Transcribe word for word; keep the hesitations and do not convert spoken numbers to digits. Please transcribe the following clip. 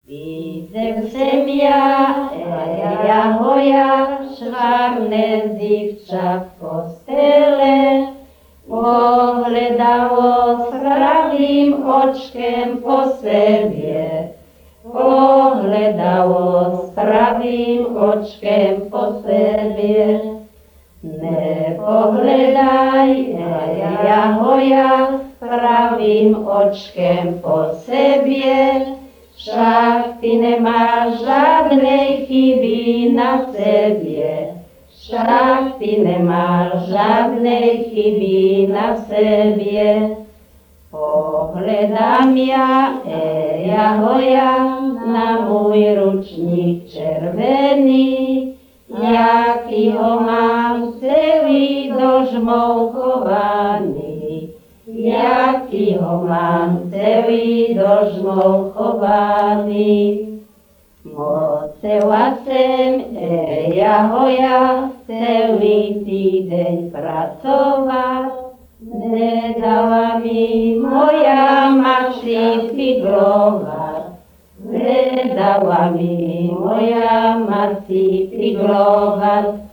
Widzę semia, eja hoja, czarne dziewcza w kostele, pogledało z prawym oczkiem po sobie, pogledało z prawym oczkiem po sobie. Nie pogledaj, eja hoja, z prawym oczkiem po sobie, wszak ty nie masz żadnej chyby na sobie, wszak ty nie masz żadnej chyby na sobie. Pogledam ja, eja hoja, na mój rucznik czerwony, jaki ho mam cały do żmołkowany. Jaki ho mam cały do żmołkowany. Moce łasem, eja hoja, cały tydzień pracować. Nie dała mi moja maci figlować. Nie dała mi moja maci figlować.